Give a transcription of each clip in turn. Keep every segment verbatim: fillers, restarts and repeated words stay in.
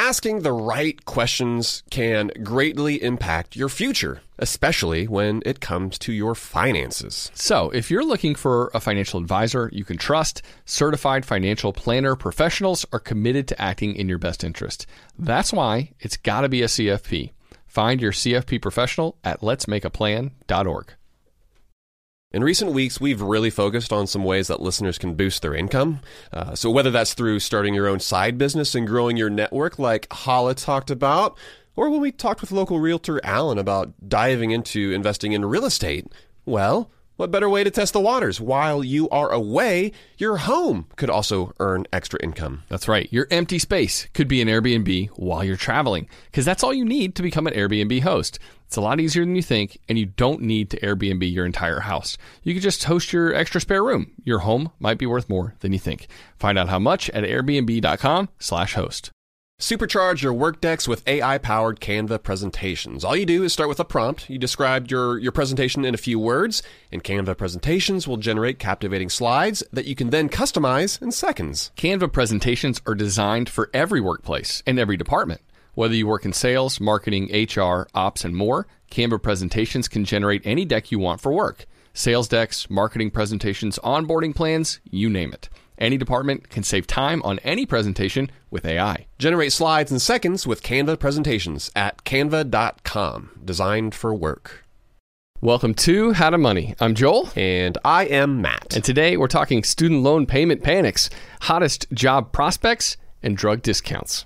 asking the right questions can greatly impact your future, especially when it comes to your finances. So, if you're looking for a financial advisor you can trust, certified financial planner professionals are committed to acting in your best interest. That's why it's got to be a C F P. Find your C F P professional at lets make a plan dot org. In recent weeks, we've really focused on some ways that listeners can boost their income. Uh, so whether that's through starting your own side business and growing your network like Hala talked about, or when we talked with local realtor Alan about diving into investing in real estate, well, what better way to test the waters? While you are away, your home could also earn extra income. That's right. Your empty space could be an Airbnb while you're traveling, because that's all you need to become an Airbnb host. It's a lot easier than you think, and you don't need to Airbnb your entire house. You could just host your extra spare room. Your home might be worth more than you think. Find out how much at airbnb.com slash host. Supercharge your Workdex with A I-powered Canva presentations. All you do is start with a prompt. You describe your, your presentation in a few words, and Canva presentations will generate captivating slides that you can then customize in seconds. Canva presentations are designed for every workplace and every department. Whether you work in sales, marketing, H R, ops, and more, Canva presentations can generate any deck you want for work. Sales decks, marketing presentations, onboarding plans, you name it. Any department can save time on any presentation with A I. Generate slides in seconds with Canva presentations at canva dot com. Designed for work. Welcome to How to Money. I'm Joel. And I am Matt. And today we're talking student loan payment panics, hottest job prospects, and drug discounts.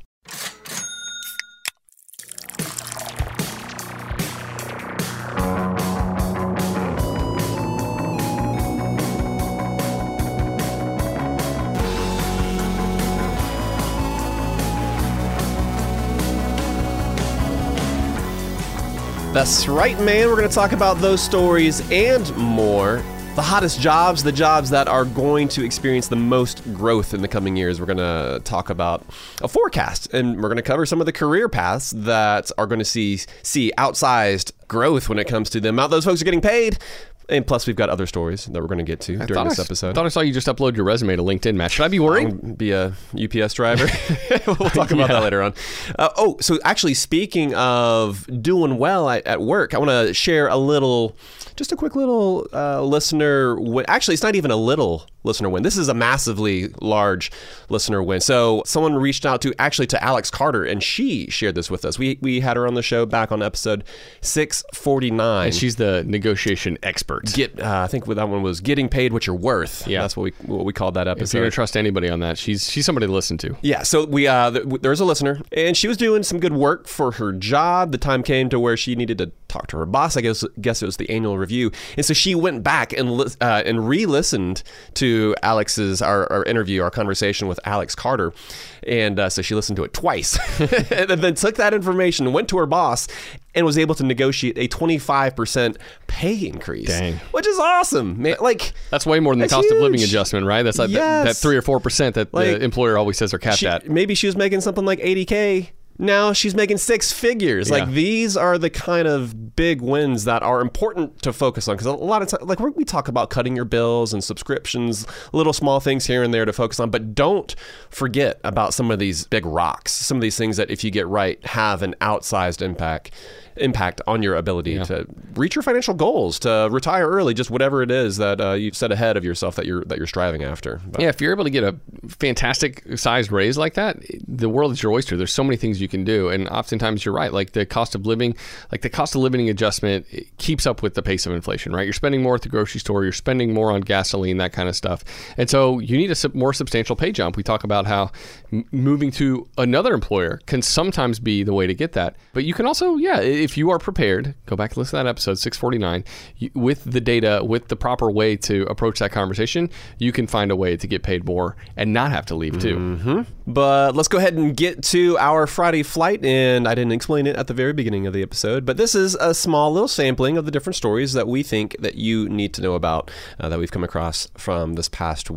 That's right, man. We're going to talk about those stories and more. The hottest jobs, the jobs that are going to experience the most growth in the coming years. We're going to talk about a forecast, and we're going to cover some of the career paths that are going to see see outsized growth when it comes to the amount those folks are getting paid. And plus, we've got other stories that we're going to get to I during this I, episode. I thought I saw you just upload your resume to LinkedIn, Matt. Should I be worried? I'll be a U P S driver. We'll talk about yeah. that later on. Uh, oh, so actually, speaking of doing well at, at work, I want to share a little, just a quick little uh, listener win. Actually, it's not even a little listener win. This is a massively large listener win. So someone reached out to, actually to Alex Carter, and she shared this with us. We we had her on the show back on episode six forty-nine. And she's the negotiation expert. Get, uh, I think that one was getting paid what you're worth. Yeah. That's what we what we called that episode. If you're going to trust anybody on that, she's she's somebody to listen to. Yeah, so we uh, th- there's a listener, and she was doing some good work for her job. The time came to where she needed to talk to her boss. I guess guess it was the annual review. And so she went back and li- uh, and re-listened to Alex's, our, our interview, our conversation with Alex Carter. And uh, so she listened to it twice and then took that information, went to her boss, and was able to negotiate a twenty-five percent pay increase. Dang. Which is awesome, man. Like, that's way more than the cost huge. of living adjustment, right? That's like yes. that, that three or four percent that like, the employer always says are capped she, at. Maybe she was making something like eighty K. Now she's making six figures. Yeah. Like, these are the kind of big wins that are important to focus on. Because a lot of times, like, we talk about cutting your bills and subscriptions, little small things here and there to focus on. But don't forget about some of these big rocks, some of these things that if you get right, have an outsized impact impact on your ability yeah. to reach your financial goals, to retire early, just whatever it is that uh, you've set ahead of yourself that you're that you're striving after. But. Yeah, if you're able to get a fantastic sized raise like that, the world is your oyster. There's so many things you can do, and oftentimes you're right. Like the cost of living, like the cost of living adjustment it keeps up with the pace of inflation, right? You're spending more at the grocery store, you're spending more on gasoline, that kind of stuff, and so you need a sub- more substantial pay jump. We talk about how m- moving to another employer can sometimes be the way to get that, but you can also, yeah. If you are prepared, go back and listen to that episode, six forty-nine, you, with the data, with the proper way to approach that conversation, you can find a way to get paid more and not have to leave too. Mm-hmm. But let's go ahead and get to our Friday flight, and I didn't explain it at the very beginning of the episode, but this is a small little sampling of the different stories that we think that you need to know about uh, that we've come across from this past week.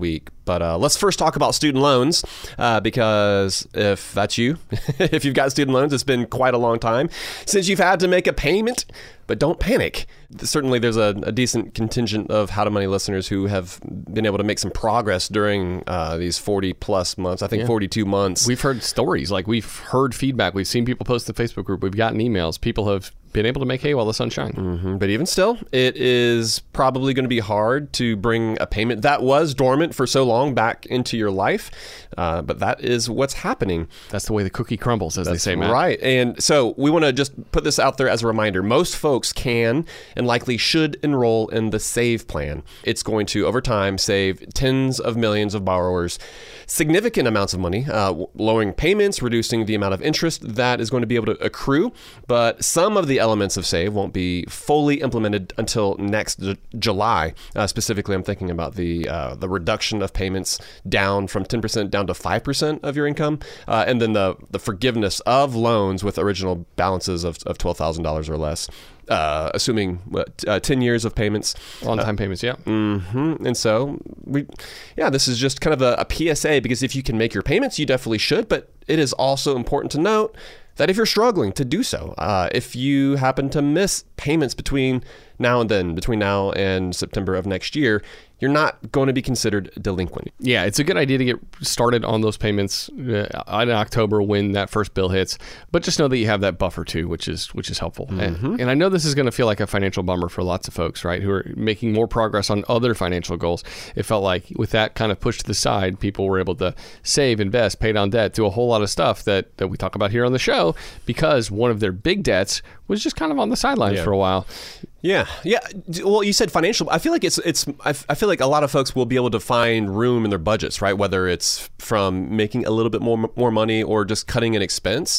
But uh, let's first talk about student loans, uh, because if that's you, if you've got student loans, it's been quite a long time since you've had to make a payment. But don't panic. Certainly, there's a, a decent contingent of How to Money listeners who have been able to make some progress during uh, these forty plus months. I think yeah. forty-two months. We've heard stories, like we've heard feedback. We've seen people post to the Facebook group. We've gotten emails. People have been able to make hay while the sun shines. Mm-hmm. But even still, it is probably going to be hard to bring a payment that was dormant for so long back into your life. Uh, but that is what's happening. That's the way the cookie crumbles, as That's they say, Matt. Right. And so we want to just put this out there as a reminder. Most folks can and likely should enroll in the SAVE plan. It's going to, over time, save tens of millions of borrowers significant amounts of money, uh, lowering payments, reducing the amount of interest that is going to be able to accrue. But some of the elements of SAVE won't be fully implemented until next J- July. Uh, specifically, I'm thinking about the uh, the reduction of payments down from ten percent down to five percent of your income, uh, and then the, the forgiveness of loans with original balances of, of twelve thousand dollars or less. Uh, assuming what, uh, ten years of payments. On-time uh, payments, yeah. Mm-hmm. And so, we, yeah, this is just kind of a, a P S A, because if you can make your payments, you definitely should. But it is also important to note that if you're struggling to do so, uh, if you happen to miss payments between now and then, between now and September of next year, you're not going to be considered delinquent. Yeah, it's a good idea to get started on those payments uh, in October when that first bill hits. But just know that you have that buffer too, which is which is helpful. Mm-hmm. And, and I know this is going to feel like a financial bummer for lots of folks, right, who are making more progress on other financial goals. It felt like with that kind of pushed to the side, people were able to save, invest, pay down debt, do a whole lot of stuff that, that we talk about here on the show, because one of their big debts was just kind of on the sidelines yeah. for a while. Yeah, yeah. Well, you said financial. I feel like it's it's. I feel like a lot of folks will be able to find room in their budgets, right? Whether it's from making a little bit more more money or just cutting an expense,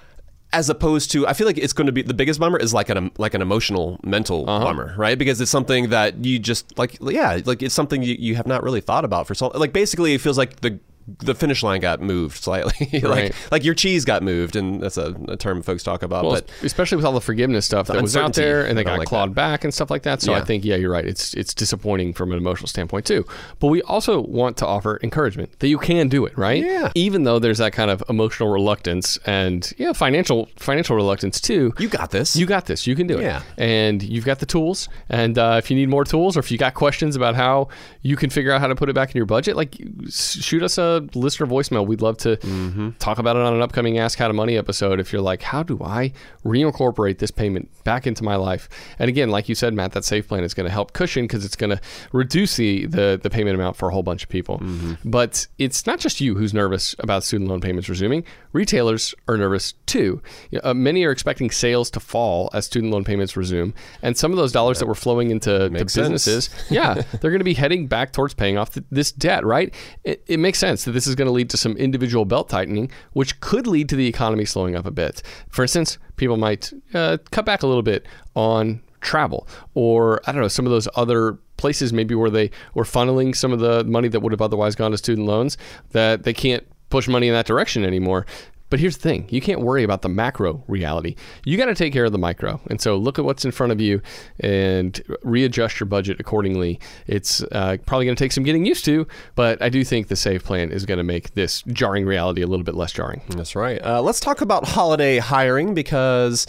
as opposed to, I feel like it's going to be the biggest bummer is like an like an emotional, mental uh-huh. bummer, right? Because it's something that you just like, yeah, like it's something you, you have not really thought about for so. Like basically, it feels like the. the finish line got moved slightly. like right. like your cheese got moved, and that's a, a term folks talk about. Well, but especially with all the forgiveness stuff that was out there, and they got like clawed that. back and stuff like that. So yeah. I think, yeah, you're right. It's it's disappointing from an emotional standpoint too. But we also want to offer encouragement that you can do it, right? Yeah. Even though there's that kind of emotional reluctance and yeah, financial financial reluctance too. You got this. You got this. You can do it. Yeah. And you've got the tools. And uh, if you need more tools, or if you got questions about how you can figure out how to put it back in your budget, like shoot us a listener voicemail. We'd love to mm-hmm. talk about it on an upcoming Ask How to Money episode. If you're like, how do I reincorporate this payment back into my life? And again, like you said, Matt, that SAVE plan is going to help cushion, because it's going to reduce the, the the payment amount for a whole bunch of people. Mm-hmm. But it's not just you who's nervous about student loan payments resuming. Retailers are nervous too. Uh, many are expecting sales to fall as student loan payments resume, and some of those dollars that were flowing into to businesses, yeah, they're going to be heading back towards paying off th- this debt, right? It, it makes sense that this is going to lead to some individual belt tightening, which could lead to the economy slowing up a bit. For instance, people might uh, cut back a little bit on travel, or I don't know, some of those other places maybe where they were funneling some of the money that would have otherwise gone to student loans, that they can't push money in that direction anymore. But here's the thing, you can't worry about the macro reality. You got to take care of the micro. And so look at what's in front of you and readjust your budget accordingly. It's uh, probably going to take some getting used to, but I do think the SAVE plan is going to make this jarring reality a little bit less jarring. That's right. Uh, let's talk about holiday hiring, because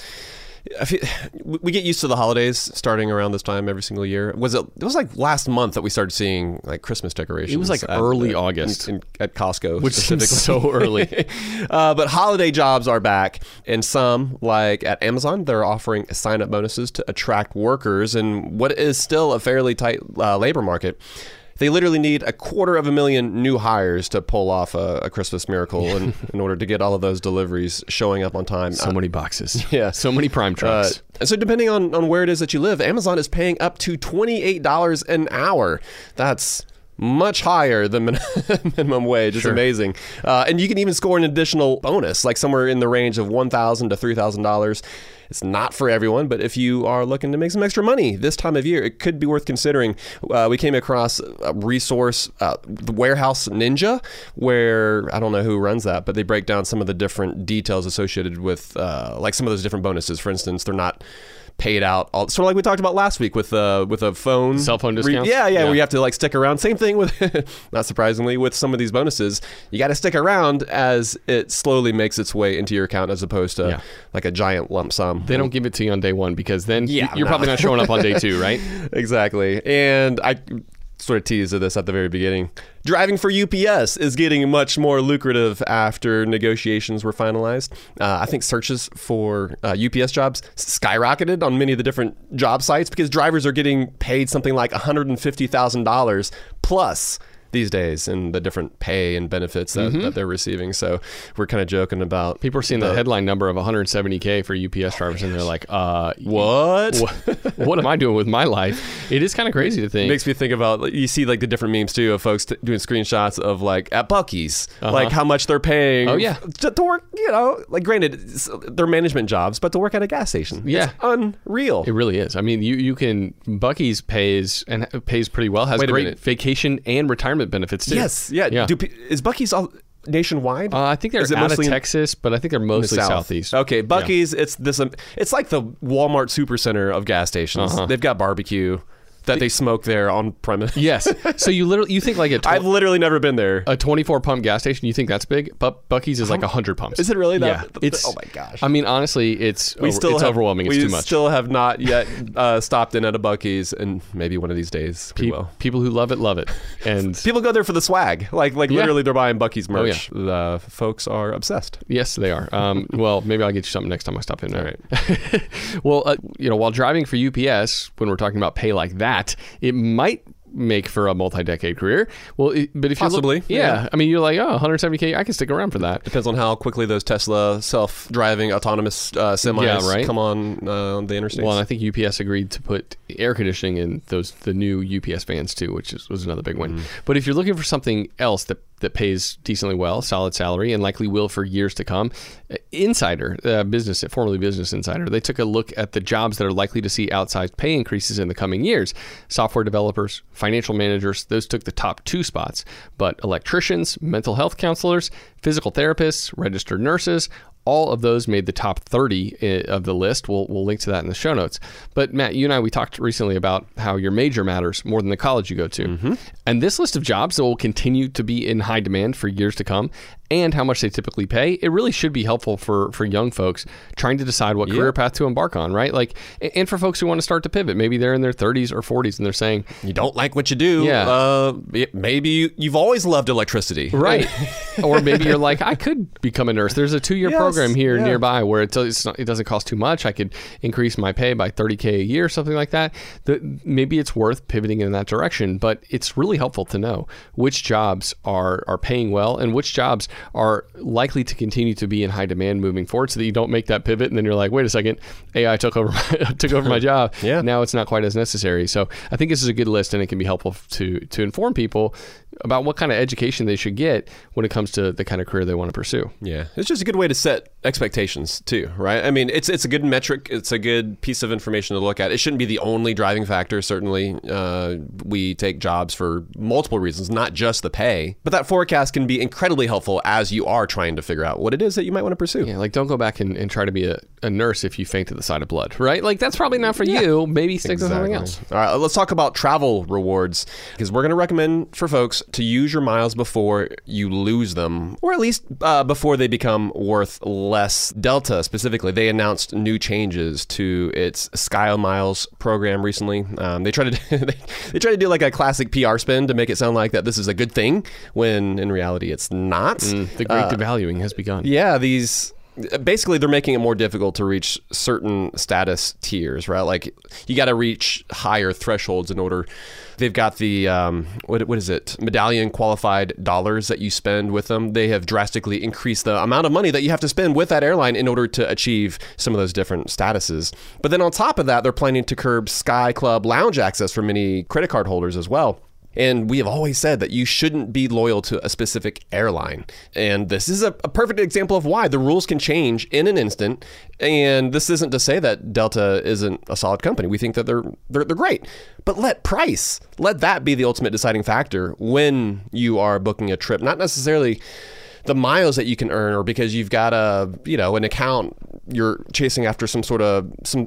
I feel, we get used to the holidays starting around this time every single year. Was it? It was like last month that we started seeing like Christmas decorations. It was like at, early uh, August in, in, at Costco, which seems so early. uh, but holiday jobs are back, and some, like at Amazon, they're offering sign-up bonuses to attract workers in what is still a fairly tight uh, labor market. They literally need a quarter of a million new hires to pull off a, a Christmas miracle in, in order to get all of those deliveries showing up on time. So uh, many boxes. Yeah. So many Prime trucks. Uh, so depending on, on where it is that you live, Amazon is paying up to twenty-eight dollars an hour. That's much higher than min- minimum wage. It's sure. amazing. Uh, and you can even score an additional bonus, like somewhere in the range of one thousand dollars to three thousand dollars. It's not for everyone, but if you are looking to make some extra money this time of year, it could be worth considering. Uh, we came across a resource, uh, the Warehouse Ninja, where I don't know who runs that, but they break down some of the different details associated with uh, like some of those different bonuses. For instance, they're not paid out all, sort of like we talked about last week with uh with a phone cell phone discounts. Re- yeah, yeah, yeah, where you have to like stick around. Same thing thing with, not surprisingly, with some of these bonuses, you got to stick around as it slowly makes its way into your account as opposed to yeah. like a giant lump sum. They don't give it to you on day one because then yeah, you're no. probably not showing up on day two, right? Exactly. And I sort of teased this at the very beginning. Driving for U P S is getting much more lucrative after negotiations were finalized. Uh, I think searches for uh, U P S jobs skyrocketed on many of the different job sites because drivers are getting paid something like one hundred fifty thousand dollars plus these days and the different pay and benefits that, mm-hmm. that they're receiving. So we're kind of joking about... People are seeing the, the headline number of one hundred seventy K for U P S drivers, and they're like, uh... What? What, what am I doing with my life? It is kind of crazy to think. It makes me think about... You see like the different memes, too, of folks t- doing screenshots of like at Buc-ee's, uh-huh. like how much they're paying oh, yeah. to, to work, you know, like granted, they're management jobs, but to work at a gas station. Yeah. It's unreal. It really is. I mean, you, you can... Buc-ee's pays, and pays pretty well, has Wait great vacation and retirement benefits, too. Yes. Yeah. yeah. Do, is Buc-ee's all nationwide? Uh, I think they're out of Texas, but I think they're mostly the South. Southeast. Okay. Buc-ee's, yeah. it's this. Um, it's like the Walmart Supercenter of gas stations. Uh-huh. They've got barbecue that they smoke there on premise. Yes. So you literally you think like a tw- I've literally never been there. A twenty-four pump gas station. You think that's big? But Buc-ee's is like one hundred pumps. Is it really? That, yeah. It's, oh my gosh. I mean, honestly, it's we over, still it's have, overwhelming. It's we too much. still have not yet uh, stopped in at a Buc-ee's, and maybe one of these days we Pe- will. People who love it love it, and people go there for the swag. Like like yeah. literally, they're buying Buc-ee's merch. Oh, yeah. The folks are obsessed. Yes, they are. Um, well, maybe I'll get you something next time I stop in there. All right. Well, uh, you know, while driving for U P S, when we're talking about pay like that, it might make for a multi-decade career. Well, it, but if possibly, you look, yeah, yeah, I mean, you're like, oh, one hundred seventy K, I can stick around for that. Depends on how quickly those Tesla self-driving autonomous uh, semis yeah, right? come on uh, the interstates. Well, and I think U P S agreed to put air conditioning in those the new U P S vans too, which is, was another big one. Mm. But if you're looking for something else that that pays decently well, solid salary, and likely will for years to come, Insider, uh, business, formerly Business Insider, they took a look at the jobs that are likely to see outsized pay increases in the coming years. Software developers, financial managers, those took the top two spots. But electricians, mental health counselors, physical therapists, registered nurses, all of those made the top thirty of the list. We'll, we'll link to that in the show notes. But Matt, you and I, we talked recently about how your major matters more than the college you go to. Mm-hmm. And this list of jobs that will continue to be in high demand for years to come and how much they typically pay, it really should be helpful for, for young folks trying to decide what yep. career path to embark on, right? Like, and for folks who want to start to pivot. Maybe they're in their thirties or forties and they're saying, you don't like what you do. Yeah. Uh, maybe you, you've always loved electricity. Right. Or maybe you're like, I could become a nurse. There's a two-year yes, program here yeah. nearby where it's, it's not, it doesn't cost too much. I could increase my pay by thirty K a year, something like that. The, maybe it's worth pivoting in that direction, but it's really helpful to know which jobs are, are paying well and which jobs are likely to continue to be in high demand moving forward, so that you don't make that pivot and then you're like, wait a second, A I took over my, took over my job. Yeah. Now it's not quite as necessary. So I think this is a good list, and it can be helpful to to inform people about what kind of education they should get when it comes to the kind of career they want to pursue. Yeah, it's just a good way to set expectations too, right? I mean, it's it's a good metric. It's a good piece of information to look at. It shouldn't be the only driving factor. Certainly, uh, we take jobs for multiple reasons, not just the pay. But that forecast can be incredibly helpful as you are trying to figure out what it is that you might want to pursue. Yeah, like don't go back and, and try to be a, a nurse if you faint at the sight of blood, right? Like that's probably not for yeah. you. Maybe stick exactly. to something else. All right, let's talk about travel rewards, because we're going to recommend for folks to use your miles before you lose them, or at least uh, before they become worth less. Delta specifically, they announced new changes to its SkyMiles program recently. Um, they tried to they, they tried to do like a classic P R spin to make it sound like that this is a good thing, when in reality it's not. Mm, the great uh, devaluing has begun. Yeah, these. Basically, they're making it more difficult to reach certain status tiers, right? Like, you got to reach higher thresholds in order. They've got the, um, what, what is it? Medallion qualified dollars that you spend with them. They have drastically increased the amount of money that you have to spend with that airline in order to achieve some of those different statuses. But then on top of that, they're planning to curb Sky Club lounge access for many credit card holders as well. And we have always said that you shouldn't be loyal to a specific airline. And this is a, a perfect example of why. The rules can change in an instant. And this isn't to say that Delta isn't a solid company. We think that they're they're, they're great. But let price, let that be the ultimate deciding factor when you are booking a trip. Not necessarily the miles that you can earn, or because you've got a, you know, an account, you're chasing after some sort of, some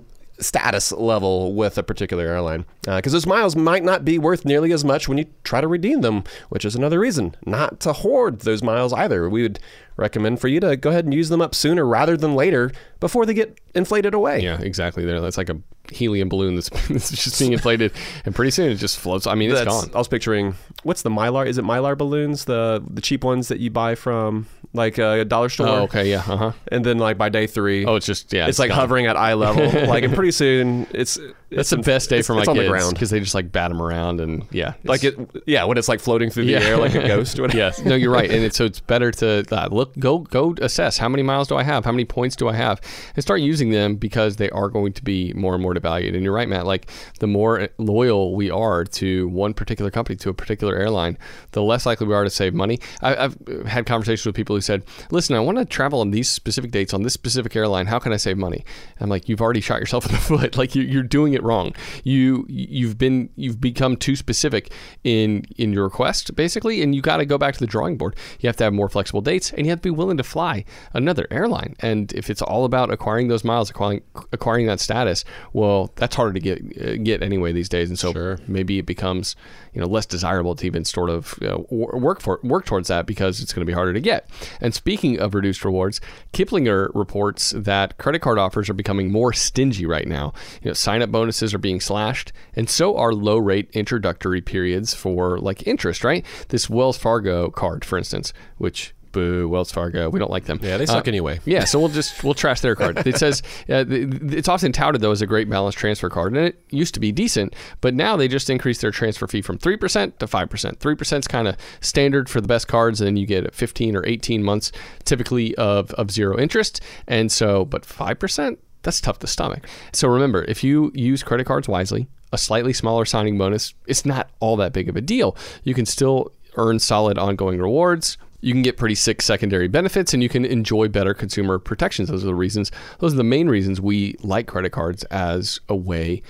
status level with a particular airline, because uh, those miles might not be worth nearly as much when you try to redeem them, which is another reason not to hoard those miles either. We would recommend for you to go ahead and use them up sooner rather than later before they get inflated away. Yeah, exactly. There, that's like a helium balloon that's, that's just being inflated, and pretty soon it just floats. I mean, it's that's, gone. I was picturing, what's the Mylar? Is it Mylar balloons? The the cheap ones that you buy from like a dollar store? Oh, okay, yeah, uh huh. And then like by day three, oh, it's just yeah, it's, it's like gone. hovering at eye level. Like, and pretty soon it's. That's the best day for my it's on kids the ground because they just like bat them around and yeah, like it. Yeah, when it's like floating through the yeah. air like a ghost. Or yes, no, you're right, and it's, so it's better to uh, look, go, go assess how many miles do I have, how many points do I have, and start using them because they are going to be more and more devalued. And you're right, Matt. Like the more loyal we are to one particular company, to a particular airline, the less likely we are to save money. I, I've had conversations with people who said, "Listen, I want to travel on these specific dates on this specific airline. How can I save money?" I'm like, "You've already shot yourself in the foot. Like you, you're doing it wrong. You You you've been you've become too specific in in your request basically, and you got to go back to the drawing board. You have to have more flexible dates, and you have to be willing to fly another airline. And if it's all about acquiring those miles, acquiring acquiring that status, well, that's harder to get uh, get anyway these days. And so sure. maybe it becomes you know less desirable to even sort of you know, work for work towards that because it's going to be harder to get. And speaking of reduced rewards, Kiplinger reports that credit card offers are becoming more stingy right now. You know, sign up bonuses are being slashed. And so are low rate introductory periods for like interest, right? This Wells Fargo card, for instance, which boo, Wells Fargo, we don't like them. Yeah, they suck uh, anyway. Yeah, so we'll just we'll trash their card. It says uh, it's often touted though as a great balance transfer card, and it used to be decent, but now they just increased their transfer fee from three percent to five percent. three percent is kind of standard for the best cards, and you get fifteen or eighteen months typically of of zero interest, and so but five percent. That's tough to stomach. So remember, if you use credit cards wisely, a slightly smaller signing bonus, it's not all that big of a deal. You can still earn solid ongoing rewards. You can get pretty sick secondary benefits, and you can enjoy better consumer protections. Those are the reasons. Those are the main reasons we like credit cards as a way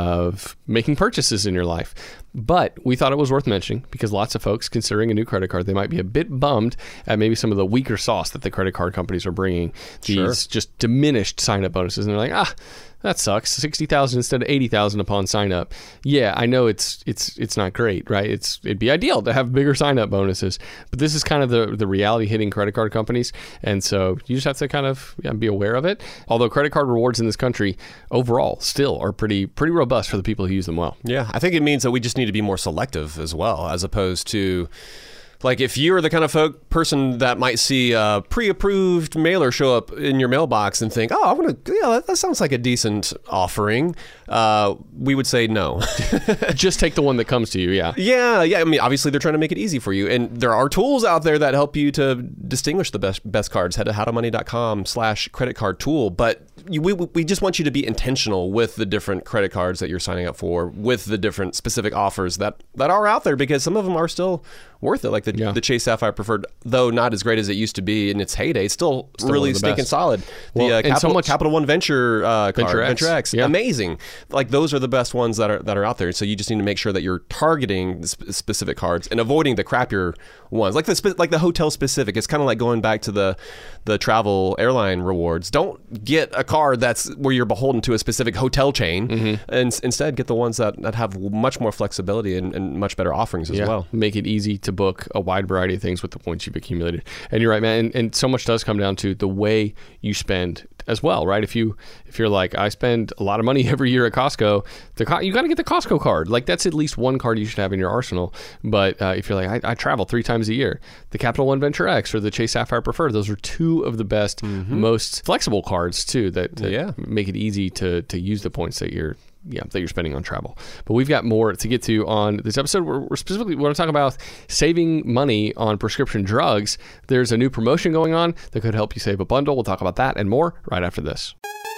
of making purchases in your life. But we thought it was worth mentioning because lots of folks considering a new credit card, they might be a bit bummed at maybe some of the weaker sauce that the credit card companies are bringing. These sure. just diminished sign-up bonuses, and they're like, ah, that sucks. sixty thousand instead of eighty thousand upon sign up. Yeah, I know it's it's it's not great, right? It's it'd be ideal to have bigger sign up bonuses, but this is kind of the the reality hitting credit card companies, and so you just have to kind of yeah, be aware of it. Although credit card rewards in this country overall still are pretty pretty robust for the people who use them well. Yeah, I think it means that we just need to be more selective as well, as opposed to. Like if you're the kind of folk person that might see a pre-approved mailer show up in your mailbox and think, oh, I want to, yeah, that, that sounds like a decent offering, uh, we would say no. Just take the one that comes to you, yeah. Yeah, yeah. I mean, obviously they're trying to make it easy for you, and there are tools out there that help you to distinguish the best best cards. Head to howtomoney.com slash credit card tool, but you, we we just want you to be intentional with the different credit cards that you're signing up for, with the different specific offers that that are out there, because some of them are still worth it. Like the, yeah. the Chase Sapphire Preferred, though not as great as it used to be in its heyday, still, still really stinking best. solid. Well, the uh, Capital, so much, Capital One Venture uh, Venture card, X, Venture X, yeah. amazing. Like those are the best ones that are that are out there. So you just need to make sure that you're targeting sp- specific cards and avoiding the crappier ones, like the spe- like the hotel specific. It's kind of like going back to the the travel airline rewards. Don't get a card that's where you're beholden to a specific hotel chain, mm-hmm. and instead get the ones that, that have much more flexibility and, and much better offerings as yeah. well. Make it easy to book a wide variety of things with the points you've accumulated. And you're right, man. And, and so much does come down to the way you spend as well, right? If you if you're like, I spend a lot of money every year at Costco, the you got to get the Costco card. Like that's at least one card you should have in your arsenal. But uh, if you're like, I, I travel three times a year, the Capital One Venture X or the Chase Sapphire Preferred, those are two of the best, mm-hmm. most flexible cards too that, that yeah. make it easy to to use the points that you're yeah, that you're spending on travel. But we've got more to get to on this episode. We're, we're specifically we want to talk about saving money on prescription drugs. There's a new promotion going on that could help you save a bundle. We'll talk about that and more right after this.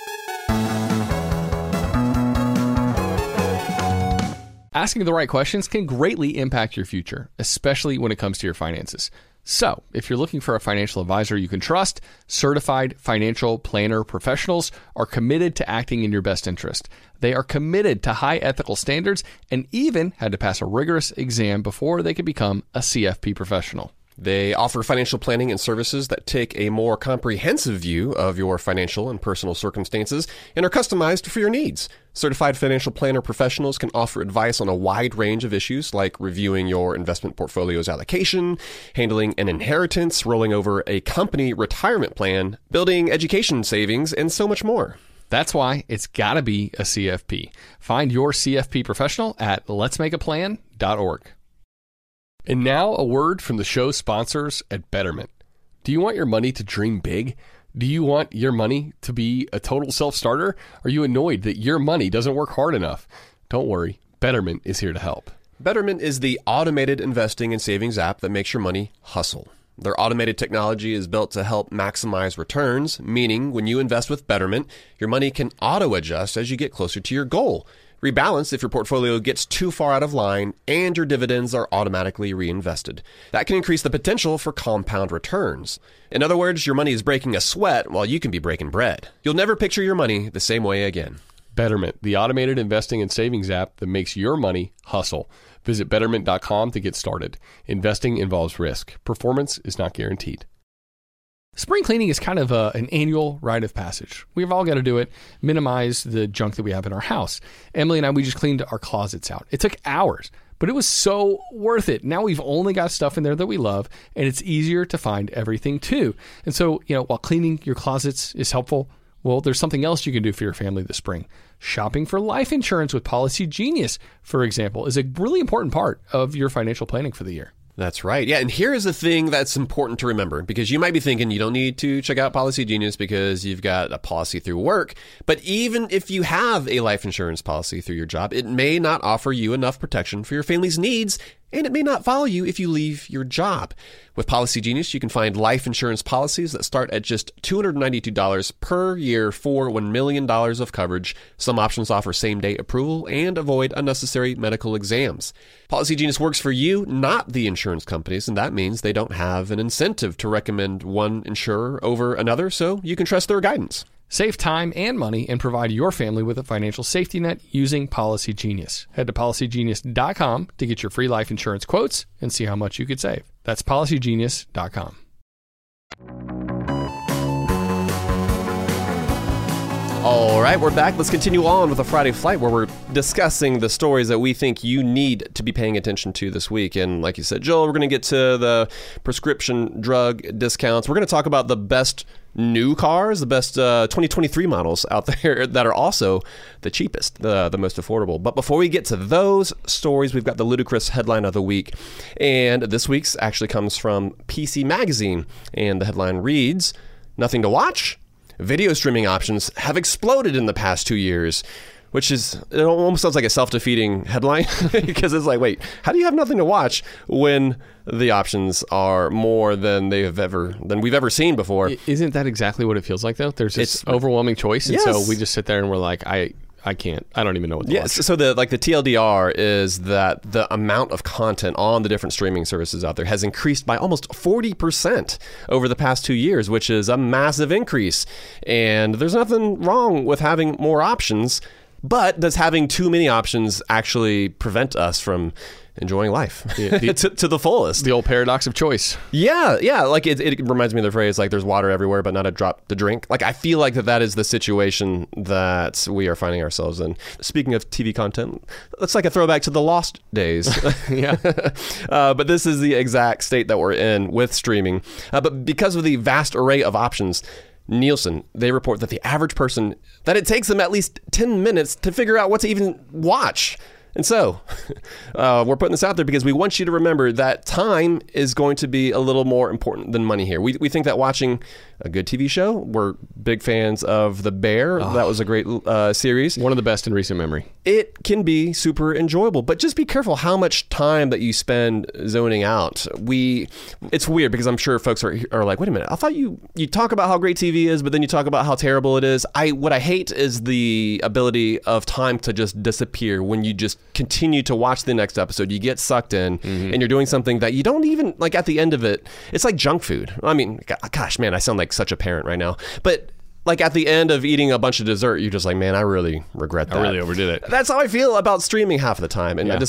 Asking the right questions can greatly impact your future, especially when it comes to your finances. So, if you're looking for a financial advisor you can trust, certified financial planner professionals are committed to acting in your best interest. They are committed to high ethical standards and even had to pass a rigorous exam before they could become a C F P professional. They offer financial planning and services that take a more comprehensive view of your financial and personal circumstances and are customized for your needs. Certified financial planner professionals can offer advice on a wide range of issues like reviewing your investment portfolio's allocation, handling an inheritance, rolling over a company retirement plan, building education savings, and so much more. That's why it's got to be a C F P. Find your C F P professional at lets make a plan dot org. And now a word from the show's sponsors at Betterment. Do you want your money to dream big? Do you want your money to be a total self-starter? Are you annoyed that your money doesn't work hard enough? Don't worry, Betterment is here to help. Betterment is the automated investing and savings app that makes your money hustle. Their automated technology is built to help maximize returns, meaning when you invest with Betterment, your money can auto-adjust as you get closer to your goal. Rebalance if your portfolio gets too far out of line, and your dividends are automatically reinvested. That can increase the potential for compound returns. In other words, your money is breaking a sweat while you can be breaking bread. You'll never picture your money the same way again. Betterment, the automated investing and savings app that makes your money hustle. Visit betterment dot com to get started. Investing involves risk. Performance is not guaranteed. Spring cleaning is kind of a, an annual rite of passage. We've all got to do it, minimize the junk that we have in our house. Emily and I, we just cleaned our closets out. It took hours, but it was so worth it. Now we've only got stuff in there that we love, and it's easier to find everything too. And so, you know, while cleaning your closets is helpful, well, there's something else you can do for your family this spring. Shopping for life insurance with Policy Genius, for example, is a really important part of your financial planning for the year. That's right. Yeah, and here is the thing that's important to remember, because you might be thinking you don't need to check out Policy Genius because you've got a policy through work. But even if you have a life insurance policy through your job, it may not offer you enough protection for your family's needs, and it may not follow you if you leave your job. With Policy Genius, you can find life insurance policies that start at just two hundred ninety-two dollars per year for one million dollars of coverage. Some options offer same-day approval and avoid unnecessary medical exams. Policy Genius works for you, not the insurance companies, and that means they don't have an incentive to recommend one insurer over another, so you can trust their guidance. Save time and money and provide your family with a financial safety net using Policy Genius. Head to policy genius dot com to get your free life insurance quotes and see how much you could save. That's policy genius dot com. All right, we're back. Let's continue on with the Friday Flight, where we're discussing the stories that we think you need to be paying attention to this week. And like you said, Joel, we're going to get to the prescription drug discounts. We're going to talk about the best new cars, the best uh, twenty twenty-three models out there that are also the cheapest, the, the most affordable. But before we get to those stories, we've got the ludicrous headline of the week. And this week's actually comes from P C Magazine. And the headline reads, "Nothing to watch? Video streaming options have exploded in the past two years." Which is, it almost sounds like a self-defeating headline, because it's like, wait, how do you have nothing to watch when the options are more than they have ever, than we've ever seen before? Isn't that exactly what it feels like, though? There's this it's, overwhelming choice, and yes. so we just sit there and we're like, I... I can't. I don't even know what to yes, watch. So the like the T L D R is that the amount of content on the different streaming services out there has increased by almost forty percent over the past two years, which is a massive increase. And there's nothing wrong with having more options, but does having too many options actually prevent us from enjoying life the, the, to, to the fullest? The old paradox of choice. Yeah, yeah. Like it, it reminds me of the phrase, like, there's water everywhere, but not a drop to drink. Like, I feel like that that is the situation that we are finding ourselves in. Speaking of T V content, it's like a throwback to the Lost days. yeah. Uh, but this is the exact state that we're in with streaming. Uh, but because of the vast array of options, Nielsen, they report that the average person, that it takes them at least ten minutes to figure out what to even watch. And so, uh, we're putting this out there because we want you to remember that time is going to be a little more important than money here. We we think that watching a good T V show, we're big fans of The Bear. Oh, that was a great uh, series. One of the best in recent memory. It can be super enjoyable, but just be careful how much time that you spend zoning out. We, it's weird because I'm sure folks are are like, wait a minute, I thought you you talk about how great T V is, but then you talk about how terrible it is. I what I hate is the ability of time to just disappear when you just continue to watch the next episode. You get sucked in, mm-hmm. and you're doing something that you don't even like. At the end of it, it's like junk food. I mean, gosh, man, I sound like such a parent right now, but like at the end of eating a bunch of dessert, you're just like, man, I really regret that. I really overdid it. That's how I feel about streaming half of the time. And yeah. I just,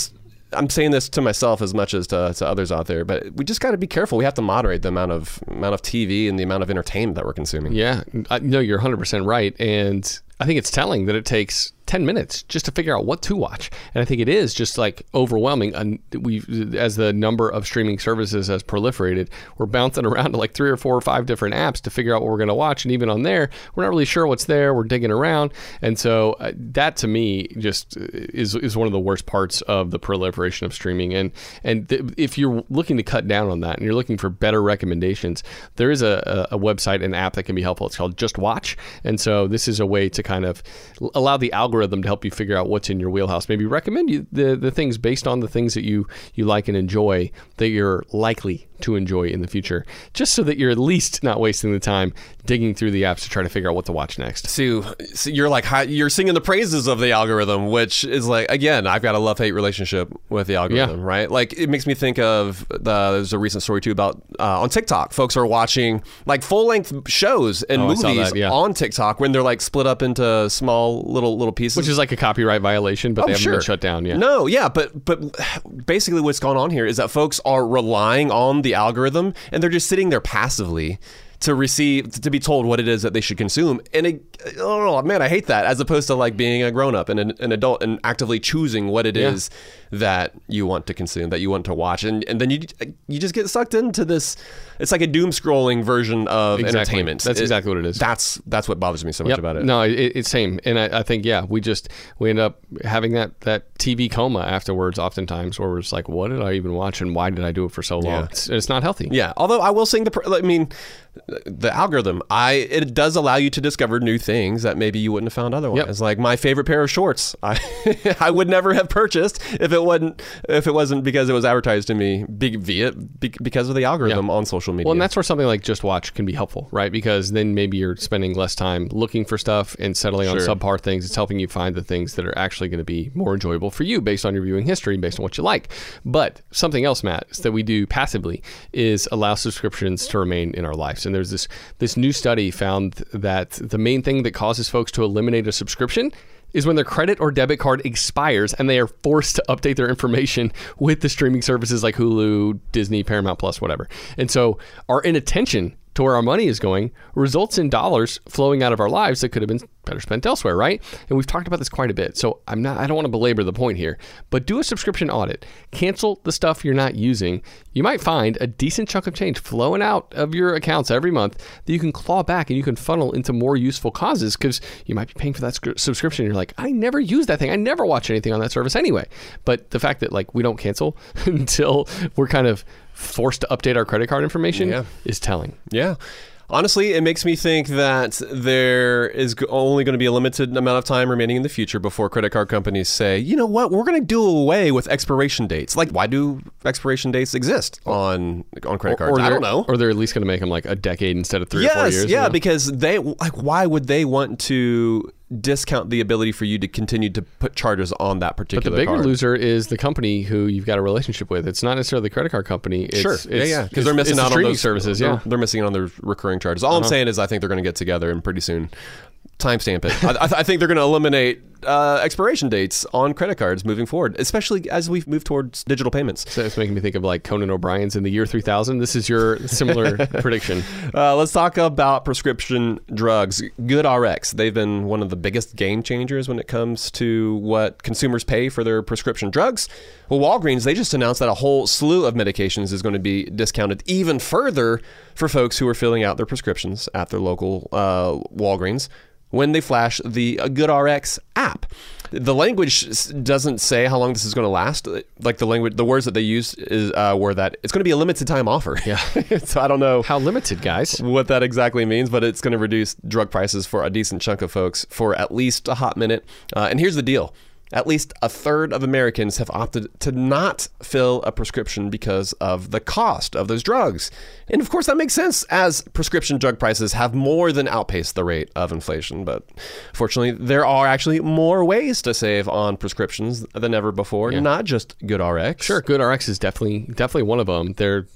I'm saying this to myself as much as to, to others out there, but we just got to be careful. We have to moderate the amount of amount of T V and the amount of entertainment that we're consuming. Yeah, I, no, you're one hundred percent right. And I think it's telling that it takes ten minutes just to figure out what to watch. And I think it is just like overwhelming. And we, as the number of streaming services has proliferated, we're bouncing around to like three or four or five different apps to figure out what we're going to watch. And even on there, we're not really sure what's there. We're digging around. And so uh, that to me just is is one of the worst parts of the proliferation of streaming. And and th- if you're looking to cut down on that and you're looking for better recommendations, there is a, a, a website, an app that can be helpful. It's called Just Watch. And so this is a way to kind of allow the algorithm to help you figure out what's in your wheelhouse. Maybe recommend you the, the things based on the things that you, you like and enjoy that you're likely to enjoy in the future, just so that you're at least not wasting the time digging through the apps to try to figure out what to watch next. So, so you're like, you're singing the praises of the algorithm, which is like, again, I've got a love-hate relationship with the algorithm, yeah. right? Like, it makes me think of, the, there's a recent story too about, uh, on TikTok, folks are watching like full-length shows and oh, movies that, yeah. on TikTok when they're like split up into small little little pieces. Which is like a copyright violation, but oh, they haven't sure. been shut down yet. No, yeah, but but basically what's going on here is that folks are relying on the algorithm and they're just sitting there passively to receive, to be told what it is that they should consume. And it, oh man, I hate that, as opposed to like being a grown-up and an, an adult and actively choosing what it yeah. is that you want to consume, that you want to watch. And and then you you just get sucked into this, it's like a doom scrolling version of exactly. entertainment. That's it, exactly what it is. That's that's what bothers me so much yep. about it. No, it, it's same. And I, I think, yeah, we just, we end up having that, that T V coma afterwards oftentimes, where we're just like, what did I even watch and why did I do it for so long? Yeah. It's, it's not healthy. Yeah, although I will sing the, I mean, the algorithm, I it does allow you to discover new things that maybe you wouldn't have found otherwise. Yep. Like my favorite pair of shorts, I I would never have purchased if it wasn't if it wasn't because it was advertised to me be, via be, because of the algorithm yeah. on social media. Well, and that's where something like Just Watch can be helpful, right? Because then maybe you're spending less time looking for stuff and settling sure. on subpar things. It's helping you find the things that are actually going to be more enjoyable for you based on your viewing history, based on what you like. But something else, Matt, that we do passively is allow subscriptions to remain in our lives. And there's this this new study found that the main thing that causes folks to eliminate a subscription is when their credit or debit card expires and they are forced to update their information with the streaming services like Hulu, Disney, Paramount Plus, whatever. And so our inattention to where our money is going results in dollars flowing out of our lives that could have been better spent elsewhere, right? And we've talked about this quite a bit. So I'm not, I don't want to belabor the point here, but do a subscription audit. Cancel the stuff you're not using. You might find a decent chunk of change flowing out of your accounts every month that you can claw back and you can funnel into more useful causes, because you might be paying for that sc- subscription. And you're like, I never use that thing. I never watch anything on that service anyway. But the fact that like we don't cancel until we're kind of forced to update our credit card information yeah. is telling. Yeah. Honestly, it makes me think that there is only going to be a limited amount of time remaining in the future before credit card companies say, you know what, we're going to do away with expiration dates. Like, why do expiration dates exist on on credit cards? Or, or I don't know. Or they're at least going to make them like a decade instead of three yes, or four years. Yeah, you know? because they, like, why would they want to discount the ability for you to continue to put charges on that particular card? But the bigger card? loser is the company who you've got a relationship with. It's not necessarily the credit card company. It's, sure. It's, yeah, yeah. Because they're missing the out on those services. They're, yeah. they're missing out on their recurring charges. All uh-huh. I'm saying is I think they're going to get together and pretty soon timestamp it. I, I think they're going to eliminate uh, expiration dates on credit cards moving forward, especially as we move towards digital payments. So it's making me think of like Conan O'Brien's In the Year three thousand. This is your similar prediction. Uh, let's talk about prescription drugs. GoodRx. They've been one of the biggest game changers when it comes to what consumers pay for their prescription drugs. Well, Walgreens, they just announced that a whole slew of medications is going to be discounted even further for folks who are filling out their prescriptions at their local uh, Walgreens when they flash the GoodRx app. The language doesn't say how long this is going to last. Like the language, the words that they use is uh, were that it's going to be a limited time offer. Yeah. So I don't know how limited, guys, what that exactly means, but it's going to reduce drug prices for a decent chunk of folks for at least a hot minute. Uh, and here's the deal. At least a third of Americans have opted to not fill a prescription because of the cost of those drugs. And of course, that makes sense as prescription drug prices have more than outpaced the rate of inflation. But fortunately, there are actually more ways to save on prescriptions than ever before, yeah. not just GoodRx. Sure, GoodRx is definitely definitely one of them. They're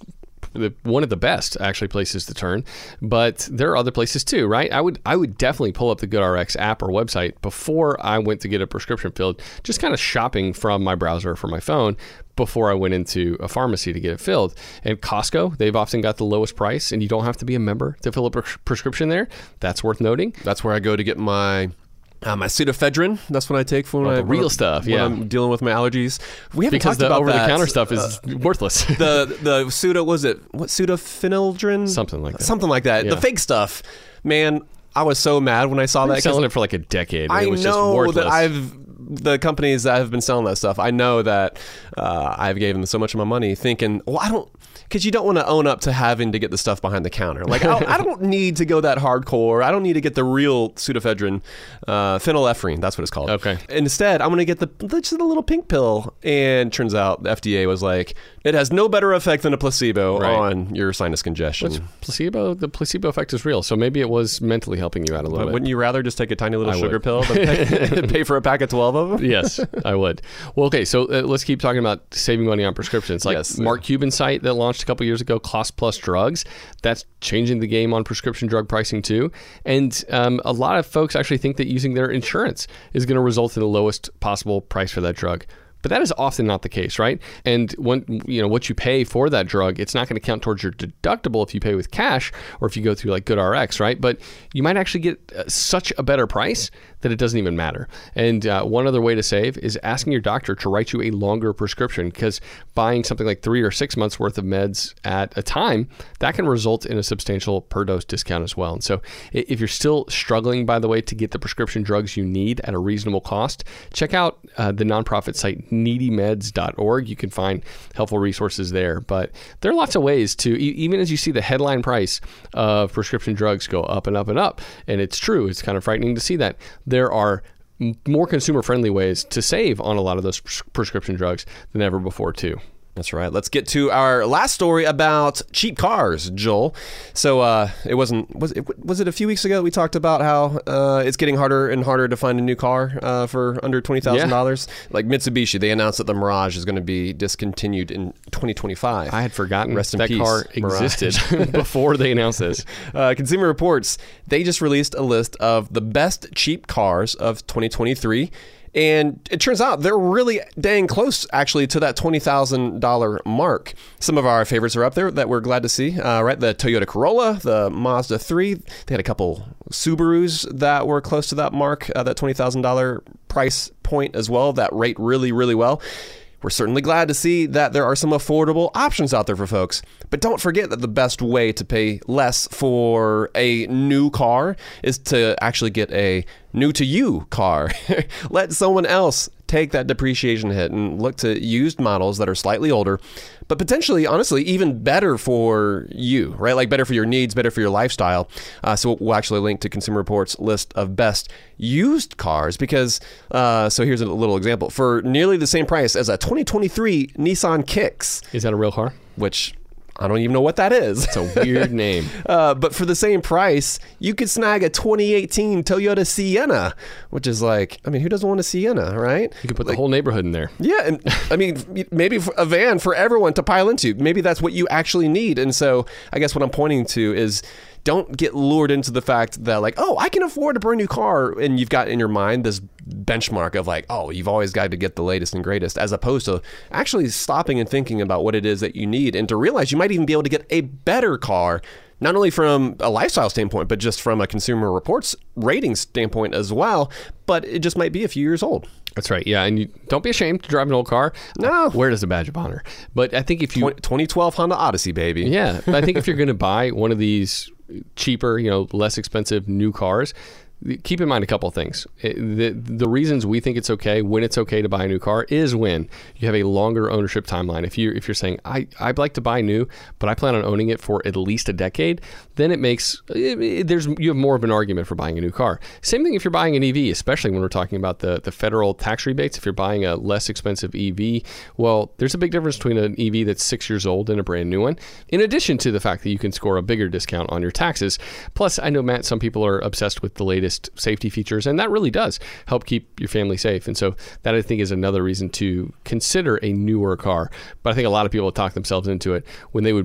the one of the best actually places to turn, but there are other places too, right? I would I would definitely pull up the GoodRx app or website before I went to get a prescription filled, just kind of shopping from my browser for my phone before I went into a pharmacy to get it filled. And Costco, they've often got the lowest price, and you don't have to be a member to fill a pres- prescription there. That's worth noting. That's where I go to get my uh, my Pseudoephedrine. That's what I take for when Oh, I the real when, stuff, when yeah. I'm dealing with my allergies. We haven't Because talked the about over-the-counter that. stuff is Uh, worthless. the the pseudo was it what pseudophenoldrin? Something like that. Something like that. Yeah. The fake stuff. Man, I was so mad when I saw They've that. been 'cause selling it for like a decade. I it was know just worthless. that I've the companies that have been selling that stuff. I know that uh, I've given them so much of my money, thinking, well, I don't, because you don't want to own up to having to get the stuff behind the counter. Like I, I don't need to go that hardcore. I don't need to get the real pseudoephedrine, uh, phenylephrine. That's what it's called. Okay. Instead, I'm going to get the just the little pink pill. And turns out the F D A was like, it has no better effect than a placebo Right. on your sinus congestion. Which placebo, the placebo effect is real. So maybe it was mentally helping you out a little But bit. wouldn't you rather just take a tiny little I sugar would. pill than pay, pay for a pack of twelve of them? Yes, I would. Well, okay, so uh, let's keep talking about saving money on prescriptions. Like Yes. Mark Cuban's site that launched a couple years ago, Cost Plus Drugs, that's changing the game on prescription drug pricing too. And um, a lot of folks actually think that using their insurance is going to result in the lowest possible price for that drug. But that is often not the case, right? And when you know what you pay for that drug, it's not going to count towards your deductible if you pay with cash or if you go through like GoodRx, right? But you might actually get uh, such a better price that it doesn't even matter. And uh, one other way to save is asking your doctor to write you a longer prescription, because buying something like three or six months worth of meds at a time, that can result in a substantial per dose discount as well. And so i- if you're still struggling, by the way, to get the prescription drugs you need at a reasonable cost, check out uh, the nonprofit site needy meds dot org. You can find helpful resources there. But there are lots of ways to, e- even as you see the headline price of prescription drugs go up and up and up, and it's true, it's kind of frightening to see that, there are m- more consumer-friendly ways to save on a lot of those pres- prescription drugs than ever before too. That's right. Let's get to our last story about cheap cars, Joel. So uh, it wasn't was it was it a few weeks ago we talked about how uh, it's getting harder and harder to find a new car uh, for under twenty thousand dollars. Like Mitsubishi, they announced that the Mirage is going to be discontinued in twenty twenty-five. I had forgotten Rest in that peace, car Mirage. existed before they announced this. Uh, Consumer Reports, they just released a list of the best cheap cars of twenty twenty-three. And it turns out they're really dang close, actually, to that twenty thousand dollars mark. Some of our favorites are up there that we're glad to see, uh, right? The Toyota Corolla, the Mazda three. They had a couple Subarus that were close to that mark, uh, that twenty thousand dollars price point as well, that rate really, really well. We're certainly glad to see that there are some affordable options out there for folks. But don't forget that the best way to pay less for a new car is to actually get a new-to-you car. Let someone else take that depreciation hit and look to used models that are slightly older, but potentially, honestly, even better for you, right? Like better for your needs, better for your lifestyle. Uh, so we'll actually link to Consumer Reports list of best used cars because, uh, so here's a little example. For nearly the same price as a twenty twenty-three Nissan Kicks, Is that a real car? which I don't even know what that is. It's a weird name. Uh, but for the same price, you could snag a twenty eighteen Toyota Sienna, which is like, I mean, who doesn't want a Sienna, right? You could put Like, the whole neighborhood in there. yeah, and I mean, maybe a van for everyone to pile into. Maybe that's what you actually need. And so I guess what I'm pointing to is don't get lured into the fact that like, oh, I can afford a brand new car. And you've got in your mind this benchmark of like, oh, you've always got to get the latest and greatest, as opposed to actually stopping and thinking about what it is that you need and to realize you might even be able to get a better car, not only from a lifestyle standpoint, but just from a Consumer Reports rating standpoint as well. But it just might be a few years old. That's right. Yeah, and you don't be ashamed to drive an old car. No. Wear it as a badge of honor. But I think if you twenty twelve Honda Odyssey, baby. Yeah, but I think if you're going to buy one of these cheaper, you know, less expensive new cars, keep in mind a couple of things. The, the reasons we think it's okay, when it's okay to buy a new car, is when you have a longer ownership timeline. If you if you're saying I I'd like to buy new, but I plan on owning it for at least a decade, then it makes it, it, there's you have more of an argument for buying a new car. Same thing if you're buying an E V, especially when we're talking about the the federal tax rebates. If you're buying a less expensive E V, well, there's a big difference between an E V that's six years old and a brand new one. In addition to the fact that you can score a bigger discount on your taxes. Plus, I know, Matt, some people are obsessed with the latest safety features, and that really does help keep your family safe. And so that, I think, is another reason to consider a newer car. But I think a lot of people talk themselves into it when they would be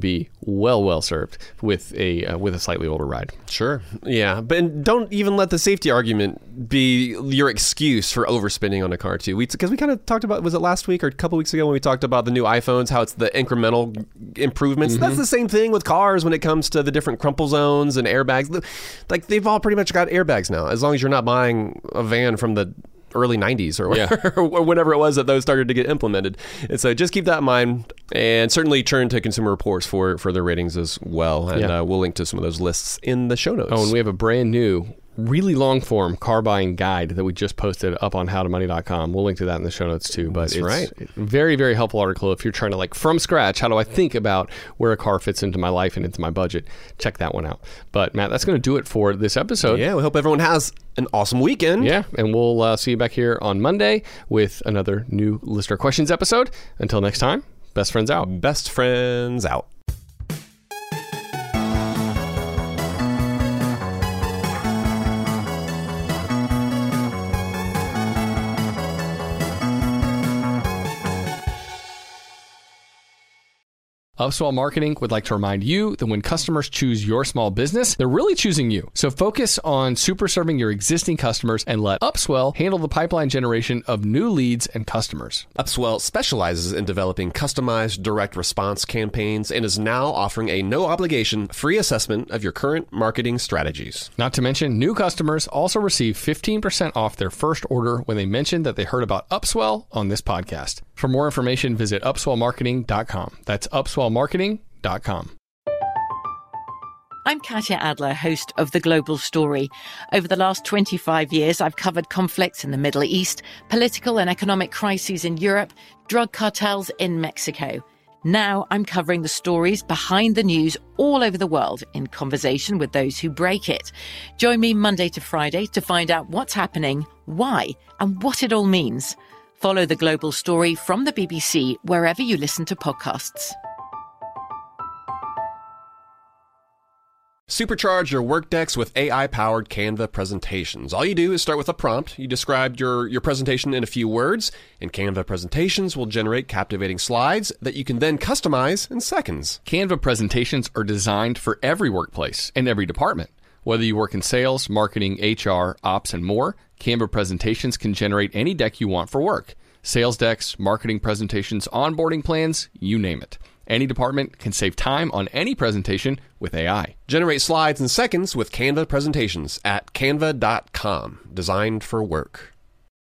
well, well served with a uh, with a slightly older ride. Sure. Yeah. But don't even let the safety argument be your excuse for overspending on a car, too. Because we, we kind of talked about, was it last week or a couple weeks ago when we talked about the new iPhones, how it's the incremental improvements? Mm-hmm. That's the same thing with cars when it comes to the different crumple zones and airbags. Like, they've all pretty much got airbags now, as long as you're not buying a van from the early nineties or, yeah. or whenever it was that those started to get implemented. And so just keep that in mind, and certainly turn to Consumer Reports for further ratings as well. And yeah. uh, we'll link to some of those lists in the show notes. Oh, and we have a brand new, really long form car buying guide that we just posted up on how to money dot com. We'll link to that in the show notes too. But That's it's right. a very, very helpful article if you're trying to, like, from scratch, how do I think about where a car fits into my life and into my budget? Check that one out. But Matt, that's going to do it for this episode. Yeah, we hope everyone has an awesome weekend. Yeah, and we'll uh, see you back here on Monday with another new Listener Questions episode. Until next time, best friends out. Best friends out. Upswell Marketing would like to remind you that when customers choose your small business, they're really choosing you. So focus on super serving your existing customers and let Upswell handle the pipeline generation of new leads and customers. Upswell specializes in developing customized direct response campaigns and is now offering a no-obligation free assessment of your current marketing strategies. Not to mention, new customers also receive fifteen percent off their first order when they mention that they heard about Upswell on this podcast. For more information, visit upswell marketing dot com. That's upswell marketing dot com. I'm Katya Adler, host of The Global Story. Over the last twenty-five years, I've covered conflicts in the Middle East, political and economic crises in Europe, drug cartels in Mexico. Now I'm covering the stories behind the news all over the world in conversation with those who break it. Join me Monday to Friday to find out what's happening, why, and what it all means. Follow The Global Story from the B B C wherever you listen to podcasts. Supercharge your Workdex with A I-powered Canva presentations. All you do is start with a prompt. You describe your, your presentation in a few words, and Canva presentations will generate captivating slides that you can then customize in seconds. Canva presentations are designed for every workplace and every department. Whether you work in sales, marketing, H R, ops, and more, Canva presentations can generate any deck you want for work. Sales decks, marketing presentations, onboarding plans, you name it. Any department can save time on any presentation with A I. Generate slides in seconds with Canva presentations at canva dot com. Designed for work.